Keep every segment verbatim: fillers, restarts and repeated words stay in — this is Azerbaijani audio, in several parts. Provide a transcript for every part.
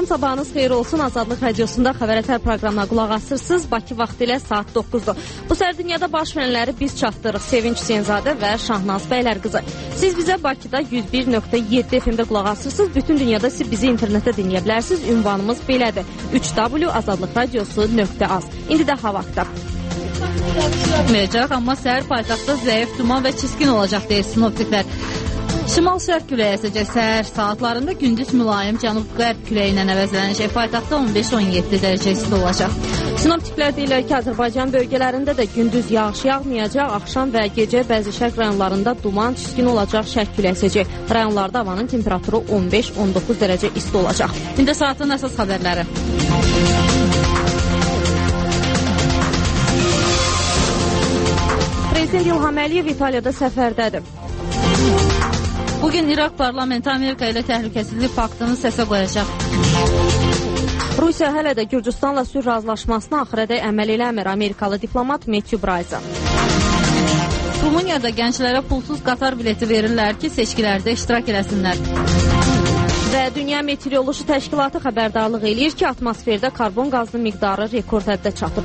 sabahınız xeyir olsun. Azadlıq Radiosunda Xəbər Ətər proqramına qulaq asırsınız. Bakı vaxtı ilə saat doqquzdur. Bu səhər dünyada baş verənləri biz çatdırırıq. Sevinç Hüseynzadə və Şahnaz Bəylər qızı. Siz bizə Bakıda yüz bir nöqtə yeddi F M-də qulaq asırsınız. Bütün dünyada siz bizi internetdə dinləyə bilərsiniz. Ünvanımız belədir. üç w azadlıq radiosu nöqtə az. İndi də hava aktar. Olmayacaq, amma səhər paytaxtda zəif duman və çiskin olacaq deyir sinoptiklər. Şimal-şərq küləyi əsəcək səhər saatlarında, gündüz mülayim cənub-qərb küləyi ilə əvəzlənəcək. Paytaxtda on beş on yeddi dərəcə isti olacaq. Sinoptiklər deyirlər ki, Azərbaycan bölgələrində də gündüz yağış yağmayacaq, axşam və gecə bəzi şərq rayonlarında duman, çiskin olacaq, şərq küləyi əsəcək. Rayonlarda havanın temperaturu on beş on doqquz dərəcə isti olacaq. İndi saatın əsas xəbərləri. Prezident İlham Əliyev İtaliyada səfərdədir. Bugün İraq parlamenti Amerika ilə təhlükəsizlik paktını səsə qoyacaq. Rusiya hələ də Gürcüstanla sülh razılaşmasına axıradək əməl eləmir. Amerikalı diplomat Matthew Bryce. Rumuniyada gənclərə pulsuz qatar bileti verirlər ki, seçkilərdə iştirak eləsinlər. Və Dünya Meteoroloji Təşkilatı xəbərdarlıq eləyir ki, atmosferdə karbon qazının miqdarı rekord həddə çatıb.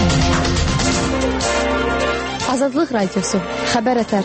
Azadlıq Radiosu, Xəbər Ətər.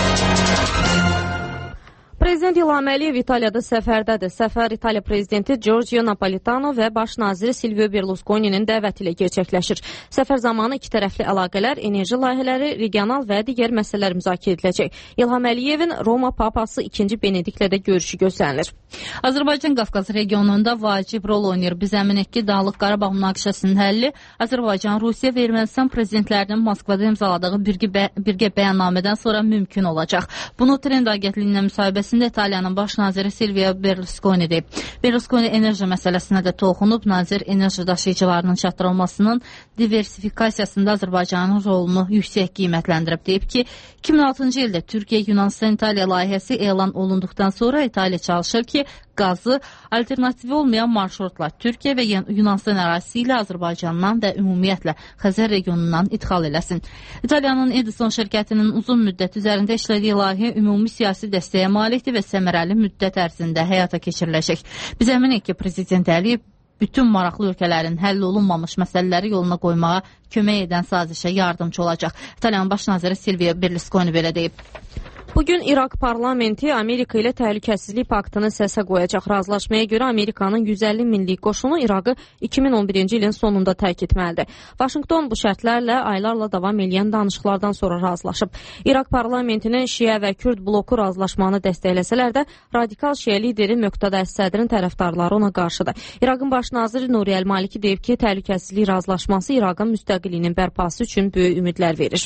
Prezident İlham Əliyev İtaliyada səfərdədir. Səfər İtaliya prezidenti Giorgio Napolitano və baş naziri Silvio Berlusconi'nin dəvəti ilə gerçəkləşir. Səfər zamanı iki tərəfli əlaqələr, enerji layihələri, regional və digər məsələlər müzakirə ediləcək. İlham Əliyevin Roma papası ikinci Benediklə də görüşü gözlənilir. Azərbaycan Qafqaz regionunda vacib rol oynayır. Biz əminik ki, Dağlıq Qarabağ münaqişəsinin həlli Azərbaycan, Rusiya və Ermənistan prezidentlərinin Moskvada imzaladığı birgə, birgə bəyannamədən sonra mümkün olacaq. Bunu Trend agentliğinin müsahibəsində İtaliyanın baş naziri Silvio Berlusconi deyib. Berlusconi enerji məsələsinə də toxunub. Nazir enerji daşıyıcılarının çatdırılmasının diversifikasiyasında Azərbaycanın rolunu yüksək qiymətləndirib. Deyib ki, iki min altıncı ildə Türkiyə Yunanistan İtaliya layihəsi elan olunduqdan sonra İtaliya çalışır ki, qazı alternativi olmayan marşrutla Türkiyə və Yunanistan ərazisi ilə Azərbaycandan və ümumiyyətlə Xəzər regionundan idxal eləsin. İtaliyanın Edison şirkətinin uzun müddət üzərində işlədiyi layihə ümumi siyasi dəstəyə malikdir və səmərəli müddət ərzində həyata keçiriləcək. Biz əminik ki, Prezident Əliyev bütün maraqlı ölkələrin həll olunmamış məsələləri yoluna qoymağa kömək edən sazişə yardımcı olacaq. İtaliyanın baş naziri Silvio Berlusconi belə deyib. Bugün İraq parlamenti Amerika ilə təhlükəsizlik paktını səsə qoyacaq. Razılaşmaya görə Amerikanın yüz əlli minlik qoşunu İraqı iki min on birinci ilin sonunda tərk etməlidir. Vaşinqton bu şərtlərlə aylarla davam edən danışıqlardan sonra razılaşıb. İraq parlamentinin Şiə və Kürd bloku razılaşmanı dəstəkləsələr də radikal Şiə lideri Möqtada Əs-Sədrin tərəfdarları ona qarşıdır. İraqın baş naziri Nuri Əl-Maliki deyib ki, təhlükəsizlik razılaşması İraqın müstəqilliyinin bərpası üçün böyük ümidlər verir.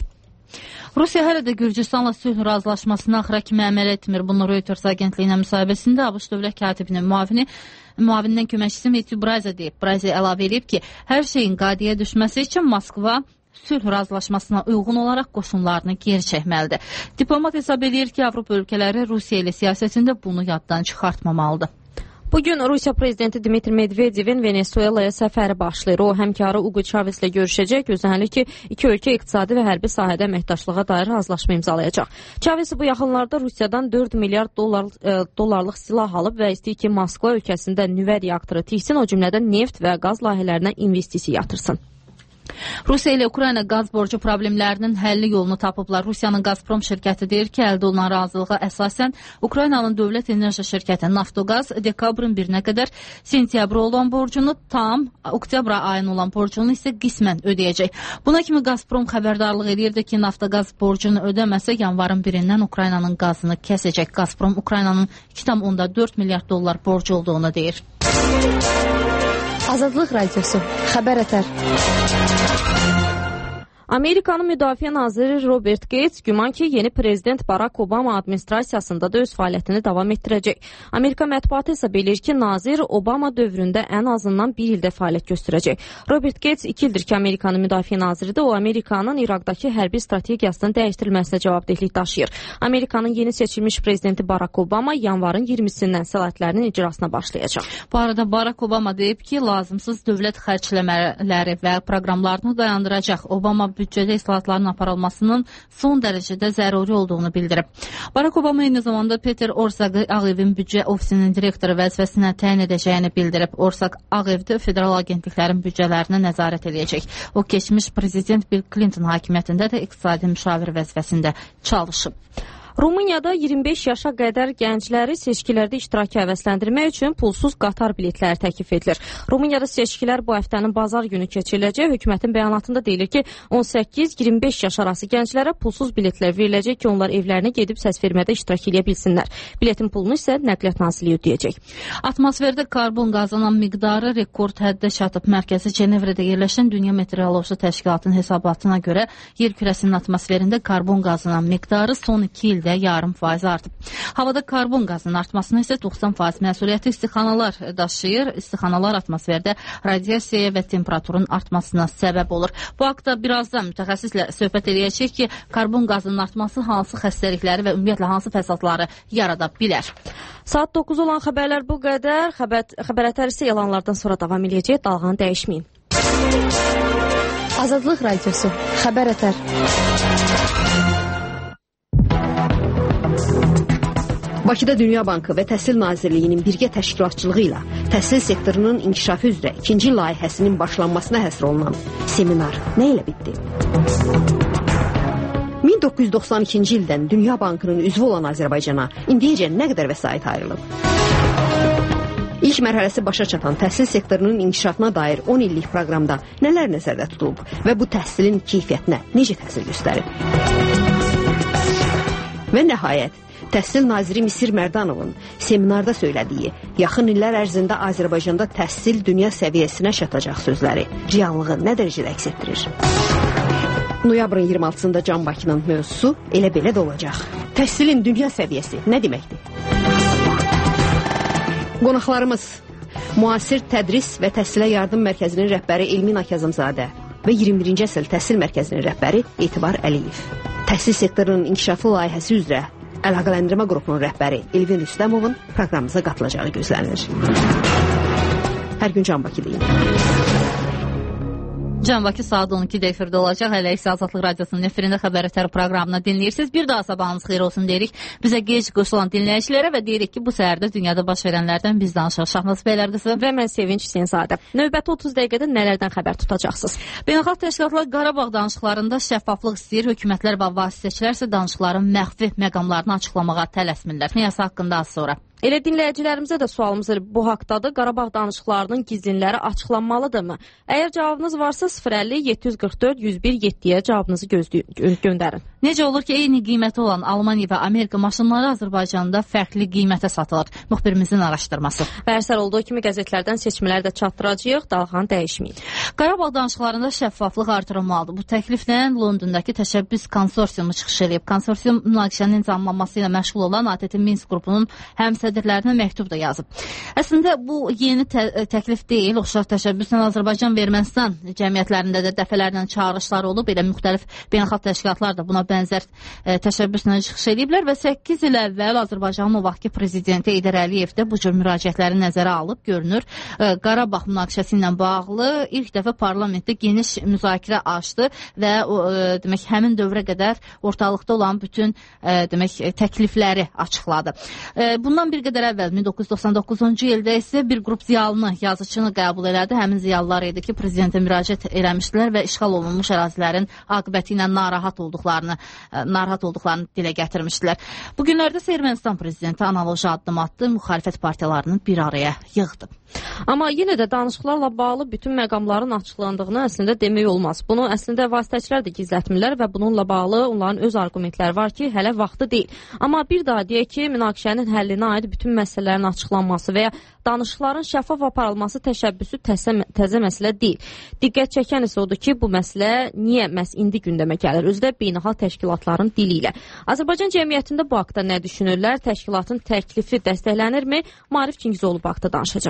Rusiya hələ də Gürcüstanla sülh razılaşmasına axıra kimi əməl etmir. Bunu Reuters agentliyinin müsahibəsində ABŞ dövlət katibinin müavini müavinindən köməkçisi Matthew Bryce deyib. Bryce əlavə edib ki, hər şeyin qadiyyəyə düşməsi üçün Moskva sülh razılaşmasına uyğun olaraq qoşunlarını geri çəkməlidir. Diplomat hesab edir ki, Avropa ölkələri Rusiya ilə siyasətində bunu yaddan çıxartmamalıdır. Bugün Rusiya prezidenti Dmitri Medvedevin Venezuelaya səfəri başlayır. O, həmkarı Hugo Chavez ilə görüşəcək. Gözlənir ki, iki ölkə iqtisadi və hərbi sahədə əməkdaşlığa dair razılaşma imzalayacaq. Chavez bu yaxınlarda Rusiyadan dörd milyard dollar, e, dollarlıq silah alıb və istəyir ki, Moskva ölkəsində nüvə reaktoru tiksin, o cümlədən neft və qaz layihələrinə investisiya yatırsın. Rusiya ilə Ukrayna qaz borcu problemlərinin həlli yolunu tapıblar. Rusiyanın Gazprom şirkəti deyir ki, əldə olunan razılığa əsasən Ukraynanın dövlət enerji şirkəti Naftoqaz dekabrın birinə qədər sentyabr olan borcunu tam, oktyabra ayının olan borcunu isə qismən ödəyəcək. Buna kimi Gazprom xəbərdarlıq edirdi ki, Naftoqaz borcunu ödəməsə yanvarın birindən Ukraynanın qazını kəsəcək. Gazprom Ukraynanın iki tam onda dörd milyard dollar borcu olduğunu deyir. Azadlıq Radiosu, Xəbər Ətər. Amerikanın Müdafiə naziri Robert Gates güman ki, yeni prezident Barack Obama administrasiyasında da öz fəaliyyətini davam etdirəcək. Amerika mətbuatı isə bilir ki, nazir Obama dövründə ən azından bir ildə fəaliyyət göstərəcək. Robert Gates iki ildir ki, Amerikanın müdafiə naziridir. O, Amerikanın İraqdakı hərbi strategiyasının dəyişdirilməsinə cavabdehlik daşıyır. Amerikanın yeni seçilmiş prezidenti Barack Obama yanvarın iyirmisindən səlahiyyətlərinin icrasına başlayacaq. Bu arada Barack Obama deyib ki, lazımsız dövlət xərcləmələri və proqramlarını dayandıracaq. Obama büdcədə islahatların aparılmasının son dərəcədə zəruri olduğunu bildirib. Barack Obama eyni zamanda Peter Orzaqı Ağ Evin büdcə ofisinin direktoru vəzifəsinə təyin edəcəyini bildirib. Orzaq Ağ Evdə federal agentliklərin büdcələrinə nəzarət edəcək. O, keçmiş prezident Bill Clinton hakimiyyətində də iqtisadi müşavir vəzifəsində çalışıb. Rumuniyada iyirmi beş yaşa qədər gəncləri seçkilərdə iştirakı həvəsləndirmək üçün pulsuz qatar biletləri təklif edilir. Rumuniyada seçkilər bu həftənin bazar günü keçiriləcək. Hökumətin bəyanatında deyilir ki, on səkkiz iyirmi beş yaş arası gənclərə pulsuz biletlər veriləcək ki, onlar evlərinə gedib səs vermədə iştirak edə bilsinlər. Biletin pulunu isə Nəqliyyat Nazirliyi ödəyəcək. Atmosferdə karbon qazının miqdarı rekord həddə çatıb. Mərkəzi Cenevrədə yerləşən Dünya Meteoroloji Təşkilatının hesabatına görə yer kürəsinin atmosferində karbon qazının miqdarı son iki il də yarım faiz artıb. Havada karbon qazının artmasına isə doxsan faiz məsuliyyəti istixanalar daşıyır. İstixanalar atmosferdə radiasiyaya və temperaturun artmasına səbəb olur. Bu haqda birazdan mütəxəssislə söhbət edəcək ki, karbon qazının artması hansı xəstəlikləri və ümumiyyətlə hansı fəsadları yarada bilər. Saat doqquz olan xəbərlər bu qədər. Xəbər, xəbər ətərisi elanlardan sonra davam edəcək. Dalğanı dəyişməyin. Azadlıq Radiosu. Xəbər ətər. Bakıda Dünya Bankı və Təhsil Nazirliyinin birgə təşkilatçılığı ilə təhsil sektorunun inkişafı üzrə ikinci layihəsinin başlanmasına həsr olunan seminar nə ilə bitdi? min doqquz yüz doxsan ikinci ildən Dünya Bankının üzvü olan Azərbaycana indiyəcə nə qədər vəsait ayrılıb? İlk mərhələsi başa çatan təhsil sektorunun inkişafına dair on illik proqramda nələr nəzərdə tutulub və bu təhsilin keyfiyyətinə necə təsir göstərib? Və nəhayət, Təhsil naziri Misir Mərdanovun seminarda söylədiyi, yaxın illər ərzində Azərbaycanda təhsil dünya səviyyəsinə çatacaq sözləri reallığı nə dərəcədə əks etdirir? Noyabrın iyirmi altısında Can Bakının mövzusu elə belə də olacaq. Təhsilin dünya səviyyəsi nə deməkdir? Qonaqlarımız Müasir Tədris və Təhsilə Yardım Mərkəzinin rəhbəri Elmina Kazımzadə və iyirmi birinci əsr Təhsil Mərkəzinin rəhbəri Etibar Əliyev. Təhsil sektorunun inkişafı layihəsi üzrə Əlaqələndirmə qrupunun rəhbəri Elvin Rüstəmovun proqramımıza qatılacağı gözlənilir. Hər gün Can Bakı deyin. Can Bakı saat on ikidə efirdə olacaq. Hələ isə Azadlıq Radiosunun efirində xəbər ətəri proqramını dinləyirsiniz. Bir daha sabahınız xeyir olsun deyirik bizə gec qoşulan dinləyicilərə və deyirik ki, bu səhərdə dünyada baş verənlərdən biz danışaq. Şahnaz bəylər qızı və mən Sevinç Hüseynzadə. Növbəti otuz dəqiqədə nələrdən xəbər tutacaqsınız? Beynəlxalq təşkilatlar Qarabağ danışıqlarında şəffaflıq istəyir. Hökumətlər və vasitəçilər isə danışıqların məxfi məqamlarını açıqlamağa tələsmirlər. Nəyəsə haqqında az sonra. Elə dinləyicilərimizə də sualımız bu haqdadır. Qarabağ danışıqlarının gizlinləri açıqlanmalıdırmı? Əgər cavabınız varsa sıfır əlli yeddi yüz qırx dörd yüz bir yeddiyə cavabınızı gözləyin, göndərin. Necə olur ki, eyni qiyməti olan Almaniya və Amerika maşınları Azərbaycanda fərqli qiymətə satılır? Müxbirimizin araşdırması. Və hərsər olduğu kimi qəzetlərdən seçmələri də çatdıracağıq, dalğanı dəyişməyin. Qarabağ danışıqlarında şəffaflıq artırılmalıdır. Bu təkliflə Londondakı təşəbbüs konsorsiumu çıxış edib. Konsorsium münaqişənin nizamlanması ilə məşğul olan A T T Minsk qrupunun həmsədrlərinə məktub da yazıb. Əslində bu yeni tə təklif deyil. Oxşar təşəbbüslə Azərbaycan və Ermənistan cəmiyyətlərində də dəfələrlə çağırışlar olub. Elə müxtəlif beynəlxalq təşkilatlar da buna bənzər e, təşəbbüslə çıxış ediblər və səkkiz il əvvəl Azərbaycanın o vaxtki prezidenti Heydər Əliyev də bu cür müraciətləri nəzərə alıb. Görünür, e, Qarabağ münaqişəsi ilə bağlı ilk dəfə parlamentdə geniş müzakirə açdı və o, e, demək həmin dövrə qədər ortalıqda olan bütün e, demək təklifləri açıqladı. E, bundan bir qədər əvvəl min doqquz yüz doxsan doqquzuncu ildə isə bir qrup ziyalını, yazıçını qəbul elədi. Həmin ziyalılar idi ki, prezidentə müraciət eləmişdilər və işğal olunmuş ərazilərin aqibəti ilə narahat olduqlarını narahat olduqlarını dilə gətirmişdilər. Bu günlərdə Ermənistan prezidenti analoji addım atdı, müxalifət partiyalarını bir araya yığdı. Amma yenə də danışıqlarla bağlı bütün məqamların açıqlandığını əslində demək olmaz. Bunu əslində vasitəçilər də gizlətmirlər və bununla bağlı onların öz argumentləri var ki, hələ vaxtı deyil. Amma bir daha deyək ki, münaqişənin həllinə aid bütün məsələlərin açıqlanması və ya danışıqların şəffaf aparılması təşəbbüsü təzə, təzə məsələ deyil. Diqqət çəkən isə odur ki, bu məsələ niyə məhz indi gündəmə gəlir? Özü də beynəlxalq təşkilatların dili ilə. Azərbaycan cəmiyyətində bu haqda nə düşünürlər? Təşkilatın təklifi dəstəklənirmi? Maarif Çingizoğlu bu haqda danışacaq.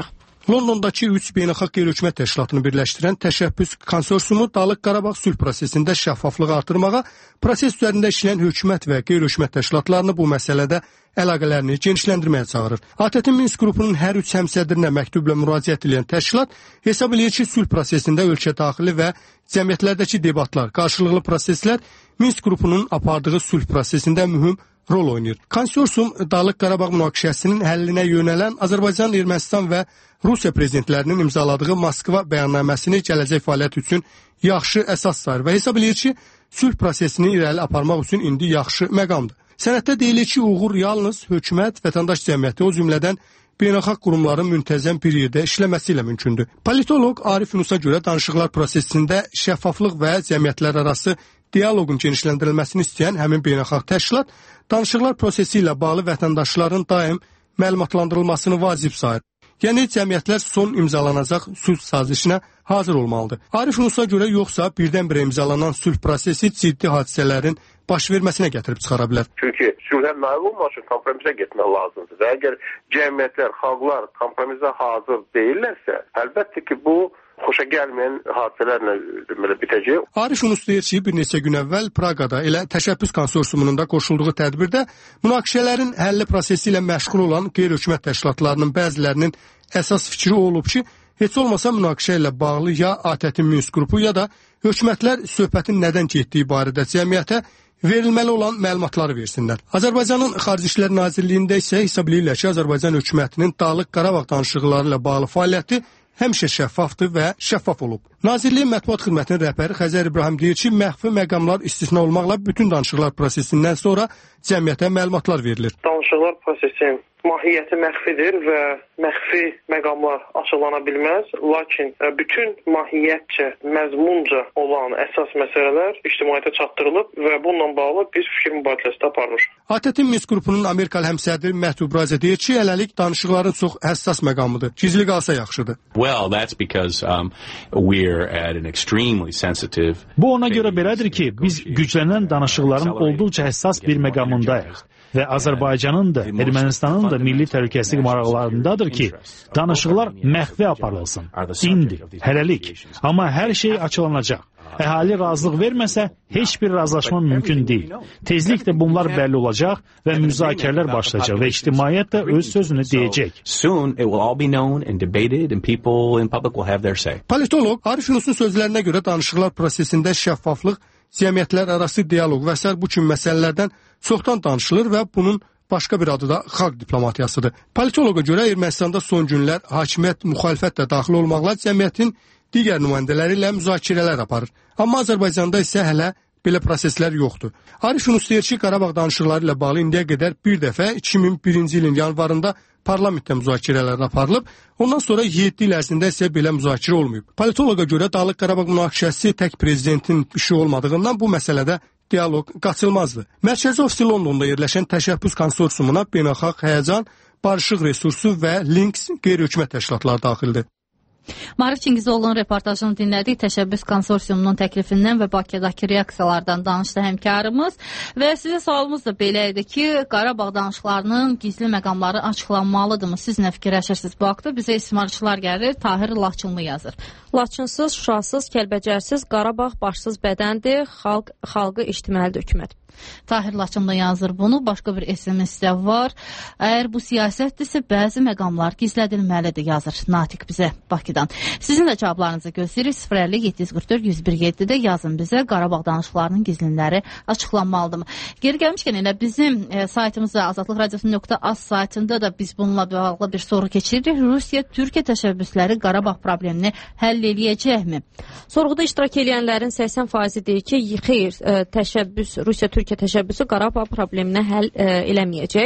Londondakı üç beynəlxalq qeyri-hökumət təşkilatını birləşdirən təşəbbüs konsorsiumu Dağlıq Qarabağ sülh prosesində şəffaflığı artırmağa, proses üzərində işləyən hökumət və qeyri-hökumət təşkilatlarını bu məsələdə əlaqələrini genişləndirməyə çağırır. A T T Minsk qrupunun hər üç həmsədrinə məktubla müraciət edən təşkilat hesab edir ki, sülh prosesində ölkə daxili və cəmiyyətlərdəki debatlar, qarşılıqlı proseslər Minsk qrupunun apardığı sülh prosesində mühüm rol oynayır. Konsorsium Dağlıq Qarabağ münaqişəsinin həllinə yönələn Azərbaycan, Ermənistan və Rusiya prezidentlərinin imzaladığı Moskva bəyannaməsini gələcək fəaliyyət üçün yaxşı əsas sayır və hesab edir ki, sülh prosesini irəli aparmaq üçün indi yaxşı məqamdır. Sənəddə deyilir ki, uğur yalnız hökumət, vətəndaş cəmiyyəti, o cümlədən beynəlxalq qurumların müntəzəm bir yerdə işləməsi ilə mümkündür. Politoloq Arif Yunusa görə danışıqlar prosesində şəffaflıq və cəmiyyətlər arası dialoqun genişləndirilməsini istəyən həmin beynəlxalq təşkilat danışıqlar prosesi ilə bağlı vətəndaşların daim məlumatlandırılmasını vacib sayır. Yəni, cəmiyyətlər son imzalanacaq sülh sazişinə hazır olmalıdır. Arif Yunusa görə yoxsa birdən-birə imzalanan sülh prosesi ciddi hadisələrin baş verməsinə gətirib çıxara bilər. Çünki sülhə nail olmaq üçün kompromisə getmək lazımdır. Və əgər cəmiyyətlər, xalqlar kompromisə hazır deyirlərsə, əlbəttə ki, bu xoşa gəlməyən hadisələrlə deməli bitəcək. Arif Yunus deyir ki, bir neçə gün əvvəl Praqada elə təşəbbüs konsorsiumunun da qoşulduğu tədbirdə münaqişələrin həlli prosesi ilə məşğul olan qeyri-hökumət təşkilatlarının bəzilərinin əsas fikri olub ki, heç olmasa münaqişə ilə bağlı ya A T T Minsk qrupu ya da hökumətlər söhbətin nədən getdiyi barədə cəmiyyətə verilməli olan məlumatları versinlər. Azərbaycanın Xarici İşlər Nazirliyində isə hesab edirlər ki, Azərbaycan hökumətinin Dağlıq Qarabağ danışıqları ilə bağlı fəaliyyəti həmişə şəffafdır və şəffaf olub. Nazirliyin mətbuat xidmətinin rəhbəri Xəzər İbrahim deyir ki, məxfi məqamlar istisna olmaqla bütün danışıqlar prosesindən sonra cəmiyyətə məlumatlar verilir. Danışıqlar prosesinin mahiyyəti məxfidir və məxfi məqamlar açıqlana bilməz, lakin bütün mahiyyətcə, məzmunca olan əsas məsələlər ictimaiyyətə çatdırılıb və bununla bağlı bir fikir mübadiləsi də aparılır. A T T Minsk qrupunun Amerikalı həmsədri Məhdub Raza deyir ki, hələlik danışıqların çox həssas məqamıdır. Gizli qalsa yaxşıdır. Well, that's because um, we're at an extremely sensitive. Bu ona görə belədir ki, biz güclənən danışıqların olduqca həssas bir məqamındayıq. Və Azərbaycanın da, Ermənistanın da milli təhlükəsizlik maraqlarındadır ki, danışıqlar məxfi aparılsın. İndi, hələlik. Amma hər şey açıqlanacaq. Əhali razılıq verməsə, heç bir razılaşma mümkün deyil. Tezliklə bunlar bəlli olacaq və müzakirələr başlayacaq və ictimaiyyət də öz sözünü deyəcək. Soon it will all be known and debated and people in public will have their say. Politoloq Arif Yunusun sözlərinə görə danışıqlar prosesində şəffaflıq, cəmiyyətlər arası dialoq və s. bu kimi məsələlərdən çoxdan danışılır və bunun başqa bir adı da xalq diplomatiyasıdır. Politoloqa görə Ermənistanda son günlər hakimiyyət, müxalifət də daxil olmaqla cəmiyyətin digər nümayəndələri ilə müzakirələr aparır. Amma Azərbaycanda isə hələ belə proseslər yoxdur. Arif Yunus deyir ki, Qarabağ danışıqları ilə bağlı indiyə qədər bir dəfə iki min birinci ilin yanvarında parlamentdə müzakirələr aparılıb, ondan sonra yeddi il ərzində isə belə müzakirə olmayıb. Politoloqa görə Dağlıq Qarabağ münaqişəsi tək prezidentin işi olmadığından bu məsələdə dialoq qaçılmazdır. Mərkəzi ofisi Londonda yerləşən təşəbbüs konsorsiumuna beynəlxalq həyəcan, barışıq resursu və Links qeyri-hökumət təşkilatları daxildir. Marif Çingizoğlu'nun reportajını dinlədik. Təşəbbüs konsorsiumunun təklifindən və Bakıdakı reaksiyalardan danışdı həmkarımız. Və sizə sualımız da belə idi ki, Qarabağ danışıqlarının gizli məqamları açıqlanmalıdırmı? Siz nə fikirləşirsiniz bu haqda? Bizə istismarçılar gəlir, Tahir Laçınlı yazır. Laçınsız, Şuşasız, Kəlbəcərsiz, Qarabağ başsız bədəndir, xalq, xalqı eşitməlidir hökumət. Tahir Laçınlı yazır bunu. Başqa bir S M S də var. Əgər bu siyasətdirsə, bəzi məqamlar gizlədilməlidir, yazır Natiq bizə Bakıdan. Sizin də cavablarınızı gözləyirik. sıfır əlli yeddi yüz qırx dörd yüz bir yeddidə yazın bizə. Qarabağ danışıqlarının gizlinləri açıqlanmalıdırmı? Geri gəlmişkən elə bizim e, saytımızda azadlıq radiosu nöqtə az saytında da biz bununla bağlı bir soru keçiririk. Rusiya, Türkiyə təşəbbüsləri Qarabağ problemini həll eləyəcəkmi? Sorğuda iştirak edənlərin səksən faizi deyir ki, xeyr, e, təşəbbüs, Rusiya, Türkiyə təşəbbüsü Qarabağ problemini həll e, eləməyəcək.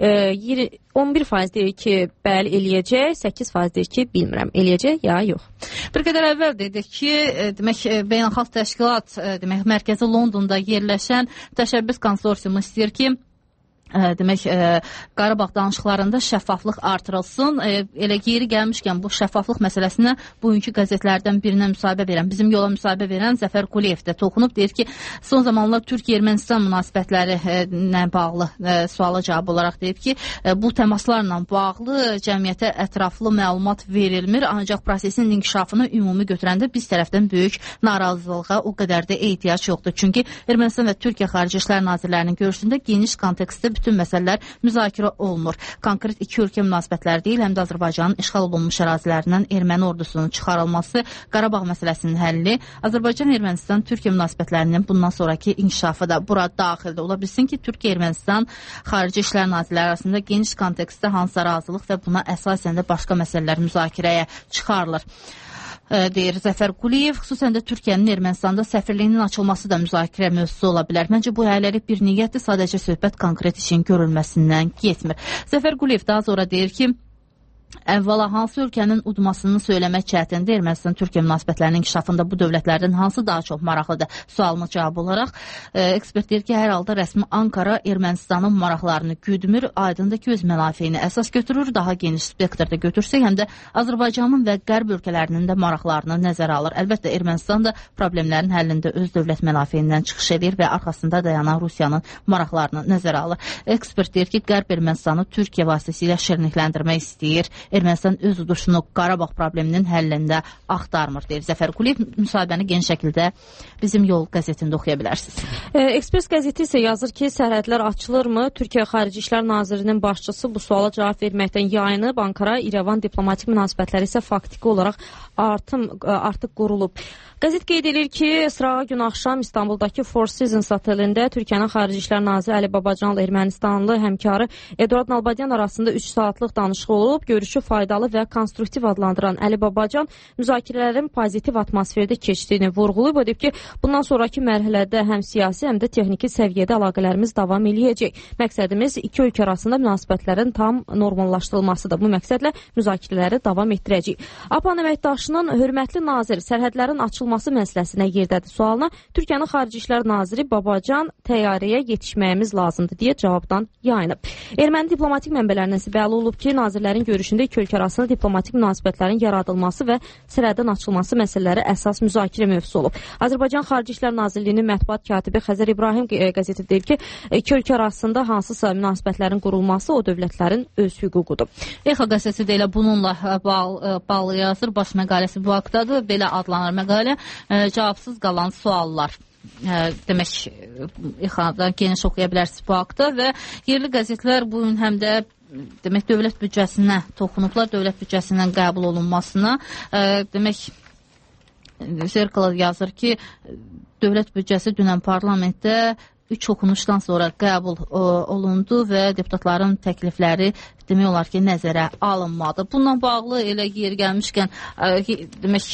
E, on bir faiz deyir ki, bəli eləyəcək, səkkiz faiz deyir ki, bilmirəm, eləyəcək ya yox. Bir qədər əvvəl dedik ki, e, demək beynəlxalq təşkilat, e, demək mərkəzi Londonda yerləşən təşəbbüs konsorsiumu istəyir ki, Ə, demək, ə, Qarabağ danışıqlarında şəffaflıq artırılsın. Ə, elə yeri gəlmişkən bu şəffaflıq məsələsinə bugünkü qəzetlərdən birinə müsahibə verən, bizim yola müsahibə verən Zəfər Quliyev də toxunub, deyir ki, son zamanlar Türkiyə-Ermənistan münasibətləri ilə bağlı ə, suala cavab olaraq deyib ki, ə, bu təmaslarla bağlı cəmiyyətə ətraflı məlumat verilmir, ancaq prosesin inkişafını ümumi götürəndə biz tərəfdən böyük narazılığa o qədər də ehtiyac yoxdur. Çünki Ermənistan və Türkiyə Xarici İşlər Nazirlərinin görüşündə geniş kontekstdə bütün məsələlər müzakirə olunur. Konkret iki ölkə münasibətləri deyil, həm də Azərbaycanın işğal olunmuş ərazilərindən erməni ordusunun çıxarılması, Qarabağ məsələsinin həlli, Azərbaycan-Ermənistan-Türkiyə münasibətlərinin bundan sonraki inkişafı da bura daxildə ola bilsin ki, Türkiyə-Ermənistan Xarici İşlər Nazirləri arasında geniş kontekstdə hansısa razılıq və buna əsasən də başqa məsələlər müzakirəyə çıxarılır. Deyir Zəfər Quliyev, xüsusən də Türkiyənin Ermənistanda səfirliyinin açılması da müzakirə mövzusu ola bilər. Məncə bu hələlik bir niyyətdir, sadəcə söhbət konkret işin görülməsindən getmir. Zəfər Quliyev daha sonra deyir ki, əvvəla hansı ölkənin udmasını söyləmək çətindir. Ermənistan-Türkiyə münasibətlərinin inkişafında bu dövlətlərdən hansı daha çox maraqlıdır sualına cavab olaraq e, ekspert deyir ki, hər halda rəsmi Ankara Ermənistanın maraqlarını güdmür, aydındır ki, öz mənafeyini əsas götürür, daha geniş spektrdə götürsə, həm də Azərbaycanın və Qərb ölkələrinin də maraqlarını nəzərə alır. Əlbəttə, Ermənistan da problemlərin həllində öz dövlət mənafeyindən çıxış edir və arxasında dayanan Rusiyanın maraqlarını nəzərə alır. Ekspert deyir ki, Qərb Ermənistanı Türkiyə vasitəsilə şirinlikləndirmək istəyir. Ermənistan öz uduşunu Qarabağ probleminin həllində axtarmır, deyir Zəfər Quliyev. Müsahibəni geniş şəkildə bizim Yol qəzetində oxuya bilərsiniz. E, Ekspres qəzeti isə yazır ki, sərhədlər açılırmı? Türkiyə Xarici İşlər Nazirinin başçısı bu suala cavab verməkdən yayınıb. Ankara, İrəvan diplomatik münasibətləri isə faktiki olaraq artım, artıq qurulub. Qəzet qeyd edir ki, sırağa gün axşam İstanbuldakı Four Seasons otelində Türkiyənin Xarici İşlər Naziri Əli Babacanlı Ermənistanlı həmkarı Eduard Nalbadyan arasında üç saatlıq danışıq olub. Görüşü faydalı və konstruktiv adlandıran Əli Babacan müzakirələrin pozitiv atmosferdə keçdiyini vurğulayıb. O deyib ki, bundan sonraki mərhələdə həm siyasi, həm də texniki səviyyədə əlaqələrimiz davam eləyəcək. Məqsədimiz iki ölkə arasında münasibətlərin tam normallaşdırılmasıdır. Bu məqsədlə müzakirələri davam etdirəcəyik. APAN əməkdaşının hörmətli nazir sərhədlərin açılması məsələsinə yerdədir sualına Türkiyənin Xarici İşlər Naziri Babacan təyyarəyə yetişməyimiz lazımdır deyə cavabdan yayınıb. Erməni diplomatik mənbələrindən isə bəli olub ki, nazirlərin görüşündə iki ölkə arasında diplomatik münasibətlərin yaradılması və sərhədin açılması məsələləri əsas müzakirə mövzusu olub. Azərbaycan Xarici İşlər Nazirliyinin mətbuat katibi Xəzər İbrahim qəzeti deyib ki, iki ölkə arasında hansısa münasibətlərin qurulması o dövlətlərin öz hüququdur. EXA qəzeti də elə bununla bağlı, bağlı yazır. Baş məqaləsi bu haqdadır. Belə adlanır məqalə. Cavabsız qalan suallar. Demək, İXA-dan geniş oxuya bilərsiniz bu haqda və yerli qəzetlər bu gün həm də demək, dövlət büdcəsinə toxunublar, dövlət büdcəsindən qəbul olunmasına. Demək, Zerkala yazır ki, dövlət büdcəsi dünən parlamentdə üç oxunuşdan sonra qəbul olundu və deputatların təklifləri demək olar ki, nəzərə alınmadı. Bununla bağlı elə yer gəlmişkən, demək,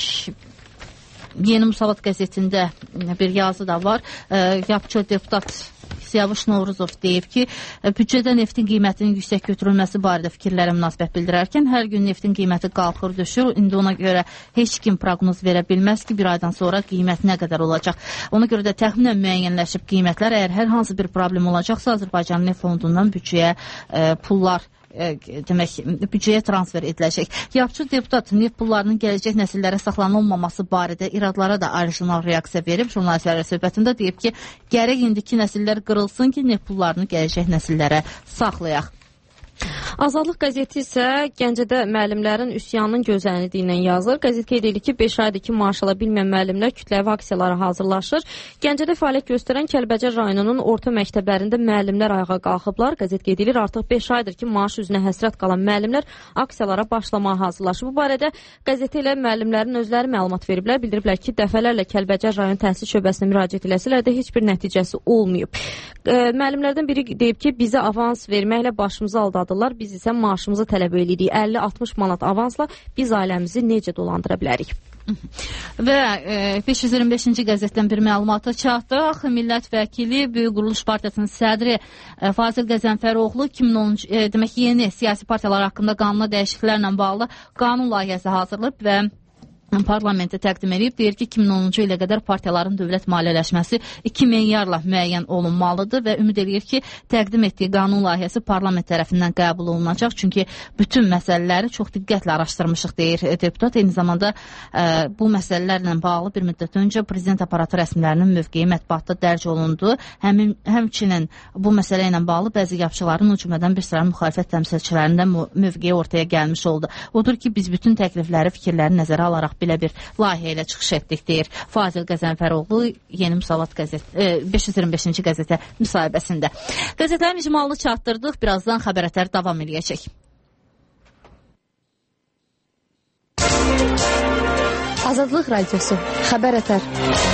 Yeni Musavat qəzetində bir yazı da var. Yapıcı deputat Siyavuş Novruzov deyib ki, büdcədə neftin qiymətinin yüksək götürülməsi barədə fikirlərə münasibət bildirərkən hər gün neftin qiyməti qalxır, düşür. İndi ona görə heç kim proqnoz verə bilməz ki, bir aydan sonra qiymət nə qədər olacaq. Ona görə də təxminən müəyyənləşib qiymətlər, əgər hər hansı bir problem olacaqsa, Azərbaycan neft fondundan büdcəyə e, pullar demək, büdcəyə transfer ediləcək. Yapıcı deputat neft pullarının gələcək nəsillərə saxlanılmaması barədə iradlara da orijinal reaksiya verib. Jurnalistlərlə söhbətində deyib ki, gərək indiki nəsillər qırılsın ki, neft pullarını gələcək nəsillərə saxlayaq. Azadlıq qəzeti isə Gəncədə müəllimlərin üsyanının gözlənildiyindən yazır. Qəzet qeyd edir ki, beş aydır ki, maaş ala bilməyən müəllimlər kütləvi aksiyalara hazırlaşır. Gəncədə fəaliyyət göstərən Kəlbəcər rayonunun orta məktəblərində müəllimlər ayağa qalxıblar. Qəzet qeyd edir, artıq beş aydır ki, maaş üzünə həsrət qalan müəllimlər aksiyalara başlamağa hazırlaşır. Bu barədə qəzetə ilə müəllimlərin özləri məlumat veriblər. Bildiriblər ki, dəfələrlə Kəlbəcər rayon təhsil şöbəsinə müraciət eləsələr də heç bir nəticəsi olmayıb. Müəllimlərdən biri deyib ki, bizə avans verməklə başımızı aldadılar. Biz isə maaşımızı tələb edirik. əlli altmış manat avansla biz ailəmizi necə dolandıra bilərik? Və e, beş yüz iyirmi beşinci qəzetdən bir məlumata çatdıq. Millət vəkili, Böyük Quruluş Partiyasının sədri e, Fazil Qəzənfəroğlu iki min on üç e, demək yeni siyasi partiyalar haqqında qanuna dəyişikliklərlə bağlı qanun layihəsi hazırlayıb və parlamentə təqdim edib. Deyir ki, iki min onuncu ilə qədər partiyaların dövlət maliyyələşməsi iki milyarla müəyyən olunmalıdır və ümid edir ki, təqdim etdiyi qanun layihəsi parlament tərəfindən qəbul olunacaq. Çünki bütün məsələləri çox diqqətlə araşdırmışıq, deyir deputat. Eyni zamanda ə, bu məsələlərlə bağlı bir müddət öncə prezident aparatı rəsmilərinin mövqeyi mətbuatda dərc olundu. Həmin, həmçinin bu məsələ ilə bağlı bəzi yapçıların, o cümlədən bir sıra müxalifət təmsilçilərinin mövqeyi ortaya gəlmiş oldu. Odur ki, biz bütün təklifləri, fikirləri nəzərə alaraq belə bir layihə ilə çıxış etdik, deyir Fazil Qəzənfəroğlu Yeni Müsavat qəzet, e, beş yüz iyirmi beşinci qəzetə müsahibəsində. Qəzetlərin icmalını çatdırdıq, birazdan xəbər ətər davam edəcək. Azadlıq Radiosu, xəbər ətər.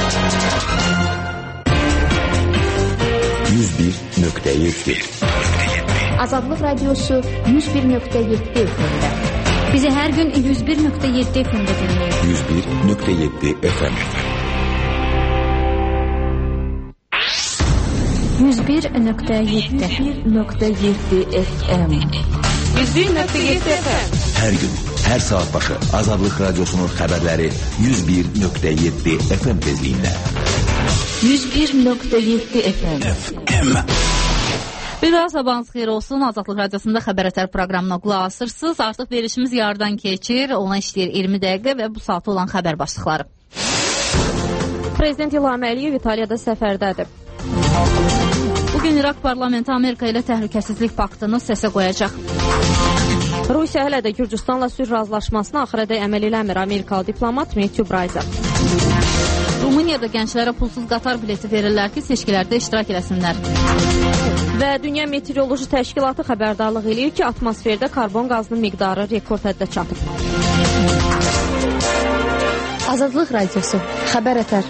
yüz bir nöqtə yeddi Azadlıq Radiosu yüz bir nöqtə yeddi F M-də. Bizi hər gün yüz bir nöqtə yeddi F M-də dinləyin. yüz bir nöqtə yeddi F M. yüz bir nöqtə yeddi F M. yüz bir nöqtə yeddi F M. Hər gün, hər saat başı Azadlıq Radiosunun xəbərləri yüz bir nöqtə yeddi F M tezliyində. yüz bir nöqtə yeddi F M. F M. Bir daha sabahınız xeyir olsun. Azadlıq Radiosunda xəbər ətər proqramına qulaq asırsınız. Artıq verişimiz yardan keçir. Ona işləyir iyirmi dəqiqə və bu saatı olan xəbər başlıqları. Prezident İlham Əliyev İtaliyada səfərdədir. Bugün İraq parlamenti Amerika ilə təhlükəsizlik paktını səsə qoyacaq. Rusiya hələ də Gürcüstanla sülh razılaşmasına axıradək əməl eləmir. Amerikalı diplomat Matthew Braiser. Rumuniyada gənclərə pulsuz qatar bileti verirlər ki, seçkilərdə iştirak eləsinlər. Və Dünya Meteoroloji Təşkilatı xəbərdarlıq eləyir ki, atmosferdə karbon qazının miqdarı rekord həddə çatıb. Azadlıq Radiosu, xəbər ətər.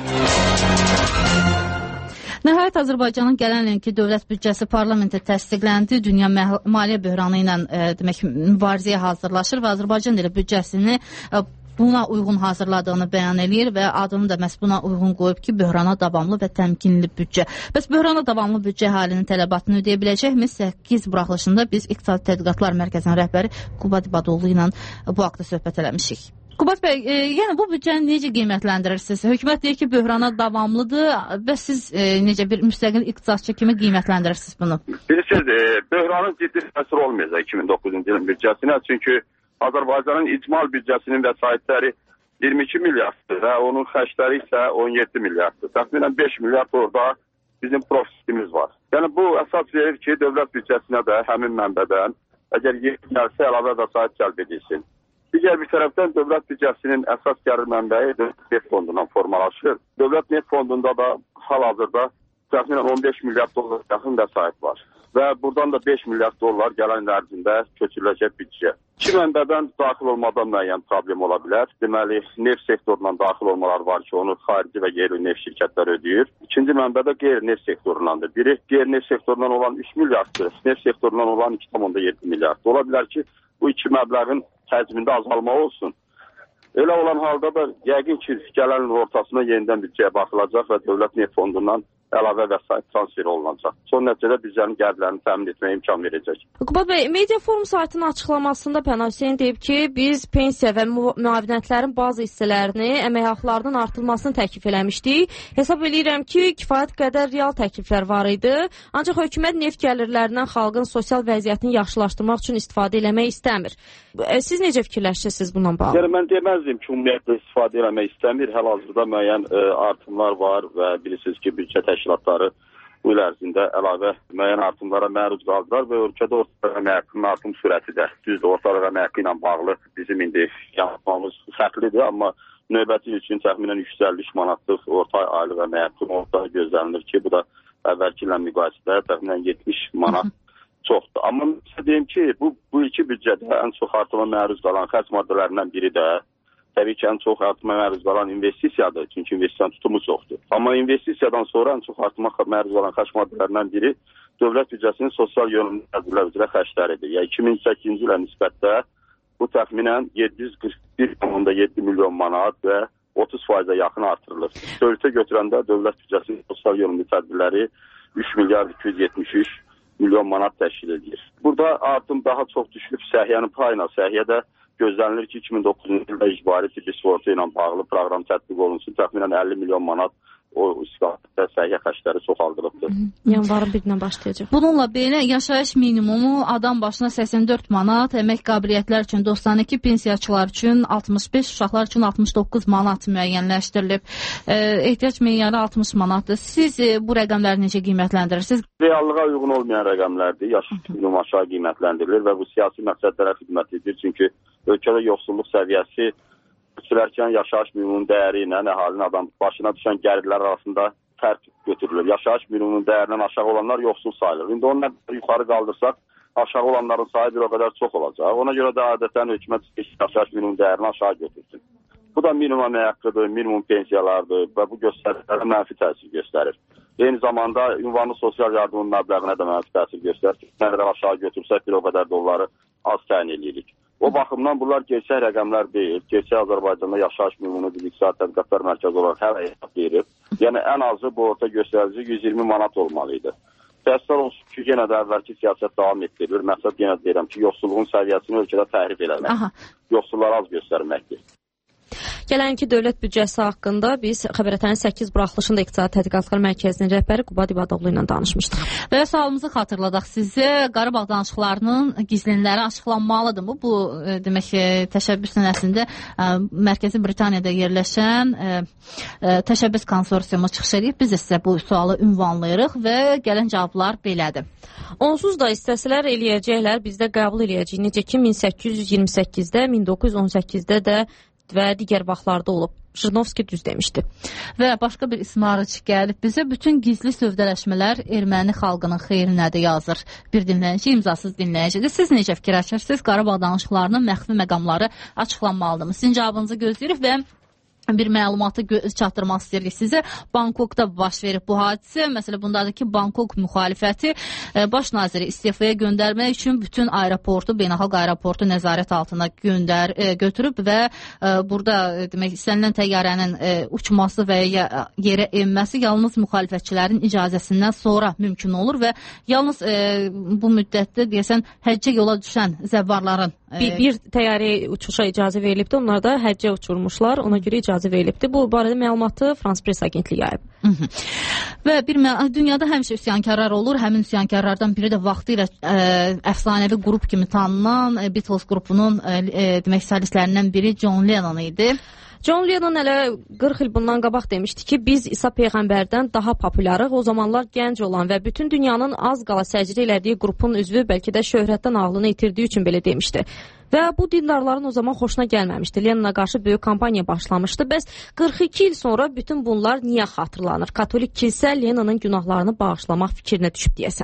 Nəhayət Azərbaycanın gələn ilki dövlət büdcəsi parlamentə təsdiqləndi. Dünya maliyyə böhranı ilə e, demək mübarizəyə hazırlaşır və Azərbaycan ilə büdcəsini e, buna uyğun hazırladığını bəyan eləyir və adını da məhz buna uyğun qoyub ki, böhrana davamlı və təmkinli büdcə. Bəs böhrana davamlı büdcə əhalinin tələbatını ödəyə biləcəkmi? səkkiz buraxılışında biz İqtisadi Tədqiqatlar Mərkəzinin rəhbəri Qubad İbadoğlu ilə bu haqda söhbət eləmişik. Qubad bəy, e, yəni bu büdcəni necə qiymətləndirirsiniz? Hökumət deyir ki, böhrana davamlıdır və siz e, necə bir müstəqil iqtisadçı kimi qiymətləndirirsiniz bunu? Bilirsiniz, e, böhranın ciddi təsir olmayacaq iki min doqquzuncu ilin büdcəsinə, çünki Azərbaycanın icmal büdcəsinin vəsaitləri iyirmi iki milyarddır və onun xərcləri isə on yeddi milyarddır. Təxminən beş milyard orada bizim profitimiz var. Yəni bu əsas verir ki, dövlət büdcəsinə də həmin mənbədən əgər gəlsə əlavə vəsait cəlb edilsin. Digər bir tərəfdən dövlət büdcəsinin əsas gəlir mənbəyi dövlət neft fondundan formalaşır. Dövlət neft fondunda da hal-hazırda təxminən on beş milyard dollar yaxın vəsait var. Və buradan da beş milyard dollar gələn il ərzində köçürüləcək büdcə. İki mənbədən daxil olmadan müəyyən problem ola bilər. Deməli, neft sektorundan daxil olmalar var ki, onu xarici və qeyri-neft şirkətlər ödəyir. İkinci mənbədə qeyri-neft sektorundandır. Biri qeyri-neft sektorundan olan üç milyarddır, neft sektorundan olan iki tam yeddi milyard. Ola bilər ki, bu iki məbləğin həcmində azalma olsun. Elə olan halda da yəqin ki, gələn il ortasına yenidən büdcəyə baxılacaq və dövlət neft fondundan əlavə vəsait transferi olunacaq. Son nəticədə büdcənin gəlirlərini təmin etməyə imkan verəcək. Qubad bəy, Media Forum saytının açıqlamasında Pənah Hüseyn deyib ki, biz pensiya və mu müavinətlərin bazı hissələrini əmək haqlarının artırılmasını təklif eləmişdik. Hesab edirəm ki, kifayət qədər real təkliflər var idi. Ancaq hökumət neft gəlirlərindən xalqın sosial vəziyyətini yaxşılaşdırmaq üçün istifadə eləmək istəmir. Siz necə fikirləşirsiniz bununla bağlı? Yəni, mən deməzdim ki, ümumiyyətlə istifadə eləmək istəmir. Həl-hazırda müəyyən ə, artımlar var və bilirsiniz ki, büdcə təşkilatları bu il ərzində əlavə müəyyən artımlara məruz qaldılar və ölkədə ortalıq əmək haqqının artım sürəti də düzdür. Ortalıq əmək haqqı ilə bağlı bizim indi yapmamız fərqlidir, amma növbəti üçün təxminən üç yüz əlli manatlıq orta aylıq əmək haqqı ortaya gözlənilir ki, bu da əvvəlki ilə müqayisədə təxminən yetmiş manat çoxdur. Amma sizə deyim ki, bu, bu iki büdcədə ən çox artıma məruz qalan xərc maddələrindən biri də təbii ki, ən çox artıma məruz qalan investisiyadır, çünki investisiyanın tutumu çoxdur. Amma investisiyadan sonra ən çox artıma məruz qalan xərc maddələrindən biri dövlət büdcəsinin sosial yönümlü tədbirlər üzrə xərcləridir. Yəni iki min səkkizinci ilə nisbətdə bu təxminən yeddi yüz qırx bir nöqtə yeddi milyon manat və otuz faizə yaxın artırılır. Dövlətə götürəndə dövlət büdcəsinin sosial yönümlü tədbirləri üç milyard iki yüz yetmiş üç milyon manat təşkil edir. Burada artım daha çox düşülüb səhiyyənin payına. Səhiyyədə gözlənilir ki, iki min doqquzuncu ildə icbari tibbi sığorta ilə bağlı proqram tətbiq olunsun. Təxminən əlli milyon manat o istiqamətdə səhiyyə xərcləri çoxaldılıbdır. Yanvarın birindən başlayacaq. Bununla belə yaşayış minimumu adam başına səksən dörd manat, əmək qabiliyyətlər üçün doxsan iki, pensiyaçılar üçün altmış beş, uşaqlar üçün altmış doqquz manat müəyyənləşdirilib. E, ehtiyac meyarı altmış manatdır. Siz e, bu rəqəmləri necə qiymətləndirirsiniz? Reallığa uyğun olmayan rəqəmlərdir. Yaşayış minimumu aşağı qiymətləndirilir və bu siyasi məqsədlərə xidmət edir. Çünki ölkədə yoxsulluq səviyyəsi ölçülərkən yaşayış minimumunun dəyəri ilə əhalinin adam başına düşən gəlirlər arasında fərq götürülür. Yaşayış minimumunun dəyərindən aşağı olanlar yoxsul sayılır. İndi onları yuxarı qaldırsaq, aşağı olanların sayı bir o qədər çox olacaq. Ona görə də adətən hökumət yaşayış minimumunun dəyərini aşağı götürsün. Bu da minimum əmək, minimum pensiyalardır və bu göstəricilərə mənfi təsir göstərir. Eyni zamanda ünvanlı sosial yardımın məbləğinə də mənfi təsir göstərir. Nə qədər aşağı götürsək, bir o qədər də onları az təyin edirik. O baxımdan bunlar gerçək rəqəmlər deyil. Gerçək Azərbaycanda yaşayış minimumunu biz İqtisadi Tədqiqatlar Mərkəzi olaraq hər hesablayırıq. Yəni ən azı bu orta göstərici yüz iyirmi manat olmalıydı. Təəssüf olsun ki, yenə də əvvəlki siyasət davam etdirilir. Məqsəd yenə deyirəm ki, yoxsulluğun səviyyəsini ölkədə təhrif eləmək. Yoxsulları az göstərməkdir. Gələnki dövlət büdcəsi haqqında biz Xəbərətənin səkkiz buraxılışında İqtisadi Tədqiqatlar Mərkəzinin rəhbəri Qubad İbadoğlu ilə danışmışdıq. Və sualımızı xatırladaq sizə. Qarabağ danışıqlarının gizlinləri açıqlanmalıdır mı? Bu demək ki, təşəbbüsün əslində Mərkəzi Britaniyada yerləşən ə, ə, təşəbbüs konsorsiumu çıxış edib. Biz də sizə bu sualı ünvanlayırıq və gələn cavablar belədir. Onsuz da istəsələr eləyəcəklər, biz də qəbul eləyəcəyik. Necə ki, min səkkiz yüz iyirmi səkkizdə, min doqquz yüz on səkkizdə də və digər vaxtlarda olub. Jirinovski düz demişdi. Və başqa bir ismarıcı gəlib bizə bütün gizli sövdələşmələr erməni xalqının xeyrinədir yazır. Bir dinləyici, imzasız dinləyicidir. Siz necə fikirləşirsiniz? Qarabağ danışıqlarının məxfi məqamları açıqlanmalıdır mı? Sizin cavabınızı gözləyirik və bir məlumatı çatdırmaq istəyirik sizə. Bangkokda baş verib bu hadisə. Məsələ bundadır ki, Bangkok müxalifəti baş naziri istifaya göndərmək üçün bütün aeroportu, beynəlxalq aeroportu nəzarət altına göndər, götürüb və burada demək istənilən təyyarənin uçması və ya yerə enməsi yalnız müxalifətçilərin icazəsindən sonra mümkün olur və yalnız bu müddətdə deyəsən həccə yola düşən zəvvarların bir, bir təyyarəyə uçuşa icazə verilibdi. Onlar da həccə uçurmuşlar. Ona görə icazə verilibdi. Bu barədə məlumatı France Press agentliyi yayıb. Hı -hı. Və bir dünyada həmişə üsyankarlar olur. Həmin üsyankarlardan biri də vaxtı ilə ə, əfsanəvi qrup kimi tanınan ə, Beatles qrupunun ə, ə, demək solistlərindən biri John Lennon idi. John Lennon hələ qırx il bundan qabaq demişdi ki, biz İsa Peyğəmbərdən daha populyarıq. O zamanlar gənc olan və bütün dünyanın az qala səcdə elədiyi qrupun üzvü bəlkə də şöhrətdən ağlını itirdiyi üçün belə demişdi. Və bu dindarların o zaman xoşuna gəlməmişdi. Lennona qarşı böyük kampaniya başlamışdı. Bəs qırx iki il sonra bütün bunlar niyə xatırlanır? Katolik kilsə Lennonun günahlarını bağışlamaq fikrinə düşüb deyəsən.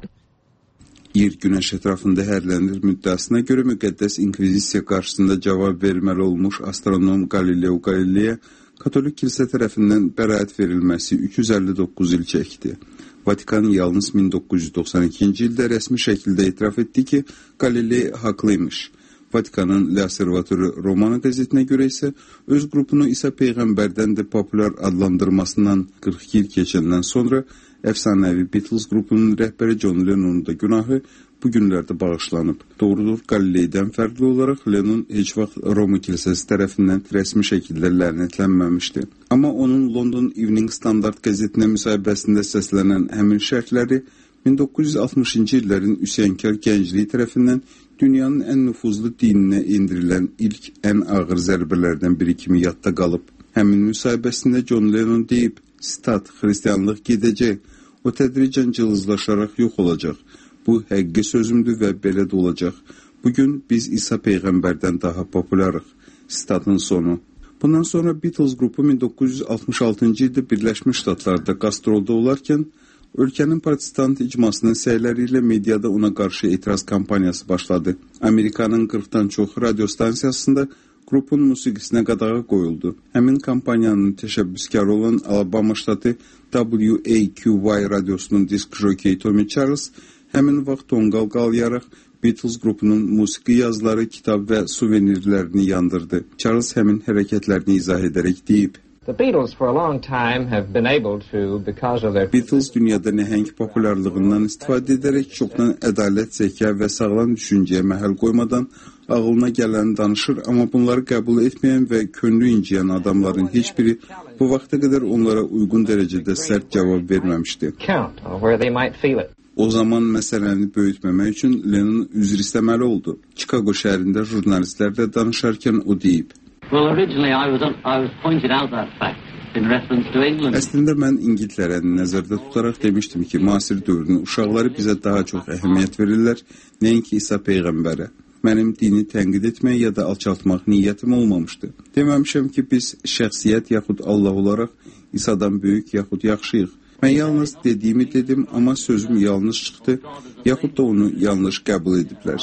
Yer günəş ətrafında hərlənir müddəasinə görə müqəddəs inkvizisiya qarşısında cavab verməli olmuş astronom Galileo Galileyə Katolik kilsə tərəfindən bəraət verilməsi üç yüz əlli doqquz il çəkdi. Vatikan yalnız min doqquz yüz doxsan ikinci ildə rəsmi şəkildə etiraf etdi ki, Galiley haqlıymış. Vatikanın L'Osservatore Romano qəzetinə görə isə öz qrupunu İsa Peyğəmbərdən də populyar adlandırmasından qırx iki il keçəndən sonra əfsanəvi Beatles qrupunun rəhbəri John Lennon'un da günahı bu günlərdə bağışlanıb. Doğrudur, Galileydən fərqli olaraq Lennon heç vaxt Roma kilsəsi tərəfindən rəsmi şəkildə lənətlənməmişdi. Amma onun London Evening Standard qəzetinə müsahibəsində səslənən həmin şərtləri min doqquz yüz altmışıncı illərin üsyankar gəncliyi tərəfindən dünyanın ən nüfuzlu dininə endirilən ilk ən ağır zərbələrdən biri kimi yadda qalıb. Həmin müsahibəsində John Lennon deyib, sitat, xristianlıq gedəcək, o tədricən cılızlaşaraq yox olacaq. Bu həqiqi sözümdür və belə də olacaq. Bugün biz İsa Peyğəmbərdən daha populyarıq. Sitatın sonu. Bundan sonra Beatles qrupu min doqquz yüz altmış altıncı ildə Birləşmiş Ştatlarda qastrolda olarkən ölkənin protestant icmasının səyləri ilə mediada ona qarşı etiraz kampaniyası başladı. Amerikanın qırxdan çox radio stansiyasında qrupun musiqisinə qadağa qoyuldu. Həmin kampaniyanın təşəbbüskarı olan Alabama ştatı W A Q Y radiosunun disk jokeyi Tommy Charles həmin vaxt tonqal qalayaraq Beatles qrupunun musiqi yazıları, kitab və suvenirlərini yandırdı. Charles həmin hərəkətlərini izah edərək deyib: Beatles dünyada nəhəng populyarlığından istifadə edərək çoxdan ədalət, zəka və sağlam düşüncəyə məhəl qoymadan ağılına gələni danışır, amma bunları qəbul etməyən və könlü inciyən adamların heç biri bu vaxta qədər onlara uyğun dərəcədə sərt cavab verməmişdi. O zaman məsələni böyütməmək üçün Lennon üzr istəməli oldu. Chicago şəhərində jurnalistlərlə danışarkən o deyib: Əslində mən İngiltərəni nəzərdə tutaraq demişdim ki, müasir dövrün uşaqları bizə daha çox əhəmiyyət verirlər, nəinki İsa Peyğəmbərə. Mənim dini tənqid etmək ya da alçaltmaq niyyətim olmamışdı. Deməmişəm ki, biz şəxsiyyət yaxud Allah olaraq İsa'dan böyük yaxud yaxşıyıq. Mən yalnız dediyimi dedim, amma sözüm yanlış çıxdı, yaxud da onu yanlış qəbul ediblər.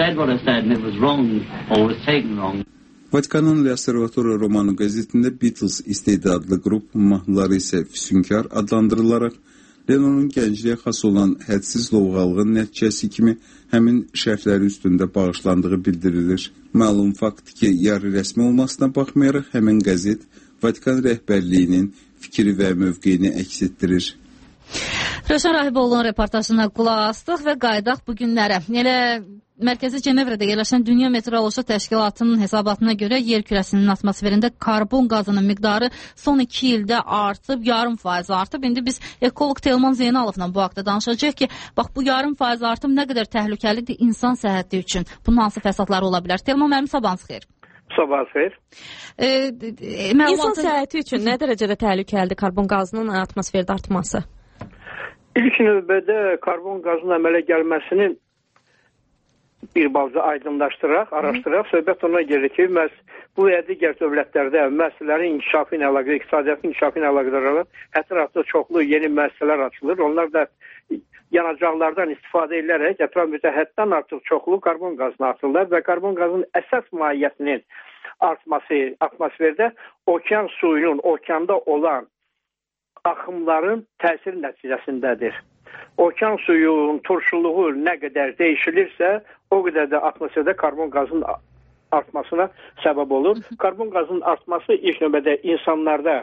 Vatikanın L'Osservatore Romano qəzetində Beatles istedadlı qrup, mahnıları isə füsunkar adlandırılaraq Lennonun gəncliyə xas olan hədsiz lovğalığın nəticəsi kimi həmin şərhləri üstündə bağışlandığı bildirilir. Məlum fakt ki, yarı rəsmi olmasına baxmayaraq həmin qəzet Vatikan rəhbərliyinin fikri və mövqeyini əks etdirir. Rövşən Rahiboğlu'nun reportajına qulaq astıq və qaydaq bu günlərə. Elə Mərkəzi Cenevrədə yerləşən Dünya Meteoroloji Təşkilatının hesabatına görə yer kürəsinin atmosferində karbon qazının miqdarı son iki ildə artıb, yarım faiz artıb. İndi biz ekoloq Telman Zeynalovla bu haqda danışacağıq ki, bax bu yarım faiz artım nə qədər təhlükəlidir insan səhhəti üçün. Bunun hansı fəsadları ola bilər? Telman mənim sabahınız xeyir. Sabahınız xeyir. E, e, insan səhhəti üçün nə dərəcədə təhlükəlidir karbon qazının atmosferdə artması? İlk növbədə karbon qazının əmələ gəlməsinin bir balaca aydınlaşdıraq, araşdıraq. Söhbət ona gəlir ki, məhz bu və digər dövlətlərdə müəssisələrin inkişafı ilə əlaqədar, iqtisadiyyatın inkişafı ilə əlaqədar ətrafda çoxlu yeni müəssisələr açılır. Onlar da yanacaqlardan istifadə edilərək ətraf mühitə həddən artıq çoxlu karbon qazını atırlar və karbon qazının əsas mahiyyətinin artması atmosferdə okean suyunun, okeanda olan axımların təsir nəticəsindədir. Okean suyunun turşuluğu nə qədər dəyişilirsə, o qədər də atmosferdə karbon qazının artmasına səbəb olur. Karbon qazının artması ilk növbədə insanlarda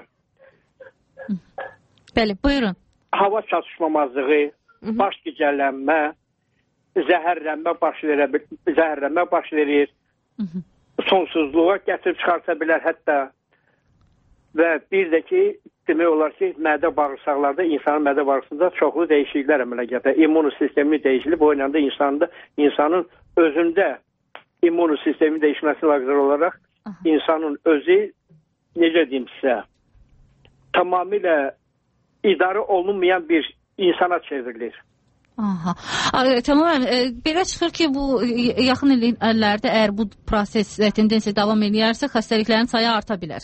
Bəli, buyurun. Hava çatışmamazlığı, baş gicəllənmə, zəhərlənmə baş verir, zəhərlənmə baş verir, sonsuzluğa gətirib çıxarta bilər hətta və bir də ki, demək olar ki, mədə bağırsaqlarda, insanın mədə bağırsaqlarında çoxlu dəyişikliklər əmələ gəlir. İmmun sistemi dəyişilib, o ilə də insanda, insanın özündə immun sistemi dəyişməsi əlaqədar olaraq insanın özü, necə deyim sizə, tamamilə idarə olunmayan bir insana çevrilir. Aha. Tamam, e, belə çıxır ki, bu yaxın illərdə əgər bu proses, tendensiya davam edərsə, xəstəliklərin sayı arta bilər.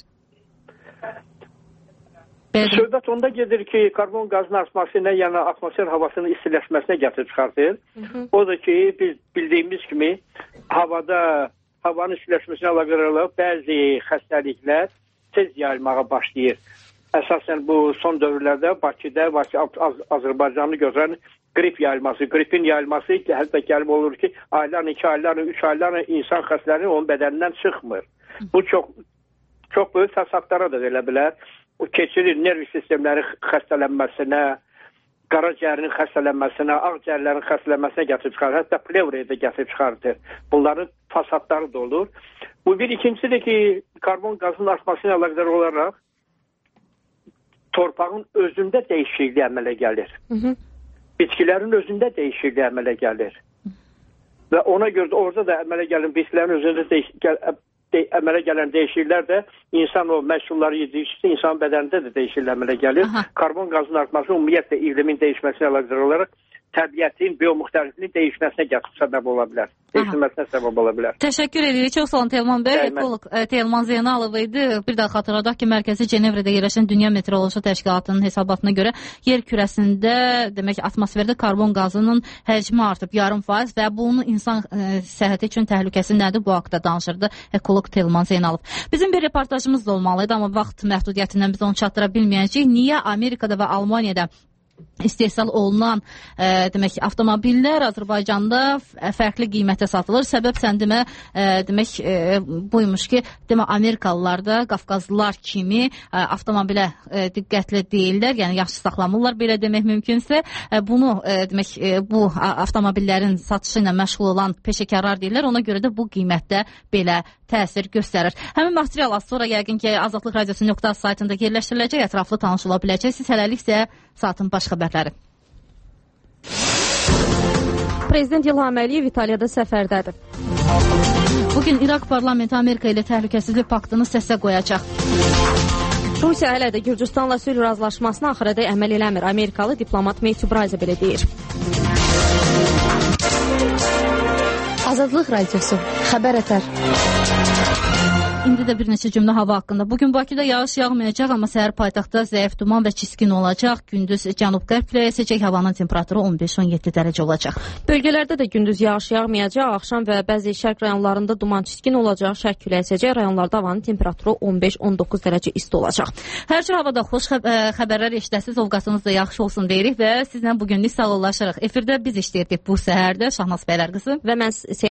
Söhbət onda gedir ki, karbon qazının artması ilə yəni atmosfer havasının istiləşməsinə gətirib çıxardır. Odur ki, biz bildiyimiz kimi havada, havanın istiləşməsinə əlaqədar bəzi xəstəliklər tez yayılmağa başlayır. Əsasən bu son dövrlərdə Bakıda, Bakı, Az Azərbaycanı görən qrip yayılması, qripin yayılması hətta gəlib olur ki, aylarla, iki aylarla, üç aylarla insan xəstələri onun bədənindən çıxmır. Bu çox, çox böyük fəsadlara da verə bilər. O keçirir nerv sistemləri xəstələnməsinə, qaraciyərinin xəstələnməsinə, ağciyərlərin xəstələnməsinə gətirib çıxarır. Hətta plevraya da gətirib çıxardır. Bunların fasadları da olur. Bu bir ikincisidir ki, karbon qazının artmasına əlaqədar olaraq torpağın özündə dəyişikliyi əmələ gəlir. Hı -hı. Bitkilərin özündə dəyişikliyi əmələ gəlir. Və ona görə də orada da əmələ gələn bitkilərin özündə dəyişikliyi əmələ gələn dəyişikliklər də insan o məhsulları yedikcə insan bədənində də dəyişikliklər əmələ gəlir. Aha. Karbon qazının artması ümumiyyətlə iqlimin dəyişməsinə əlaqədar olaraq təbiətin biomuxtəlifliyinin dəyişməsinə gətirib səbəb ola bilər. Dəyişilməsinə səbəb ola bilər. Təşəkkür edirik. Çox sağ olun Telman bəy. Ekoloq Telman Zeynalov idi. Bir daha xatırladaq ki, Mərkəzi Cenevrədə yerləşən Dünya Meteoroloji Təşkilatının hesabatına görə yer kürəsində, demək atmosferdə karbon qazının həcmi artıb yarım faiz və bunun insan ə, səhhəti üçün təhlükəsi nədir? Bu haqda danışırdı ekoloq Telman Zeynalov. Bizim bir reportajımız da olmalıydı, amma vaxt məhdudiyyətindən biz onu çatdıra bilməyəcəyik. Niyə Amerikada və Almaniyada istehsal olunan e, demək avtomobillər Azərbaycanda fərqli qiymətə satılır. Səbəb sən demə e, demək e, buymuş ki, demə Amerikalılar da Qafqazlılar kimi e, avtomobilə e, diqqətli deyirlər, yəni yaxşı saxlamırlar belə demək mümkünsə. E, bunu e, demək e, bu avtomobillərin satışı ilə məşğul olan peşəkarlar deyirlər. Ona görə də bu qiymətdə belə təsir göstərir. Həmin material az sonra yəqin ki Azadlıq Radiosu nöqtə az saytında yerləşdiriləcək, ətraflı tanışıla biləcəksiniz. Hələlik isə saatın baş xəbərləri. Prezident İlham Əliyev İtaliyada səfərdədir. Bugün İraq parlamenti Amerika ilə təhlükəsizlik paktını səsə qoyacaq. Rusiya hələ də Gürcüstanla sülh razılaşmasına axırada əməl eləmir. Amerikalı diplomat Matthew Bryce belə deyir. Azadlıq Radiosu xəbər ətər. İndi də bir neçə cümlə hava haqqında. Bugün Bakıda yağış yağmayacaq, amma səhər paytaxtda zəif duman və çiskin olacaq. Gündüz cənub-qərb küləyi əsəcək, havanın temperaturu on beş on yeddi dərəcə olacaq. Bölgələrdə də gündüz yağış yağmayacaq, axşam və bəzi şərq rayonlarında duman çiskin olacaq, şərq küləyi əsəcək, rayonlarda havanın temperaturu on beş on doqquz dərəcə isti olacaq. Hər cür havada xoş xəbərlər eşidəsiniz, ovqatınız da yaxşı olsun deyirik və sizlə bugünlük sağollaşırıq. Efirdə biz işləyirdik bu səhərdə Şahnaz Bəylər qızı və mən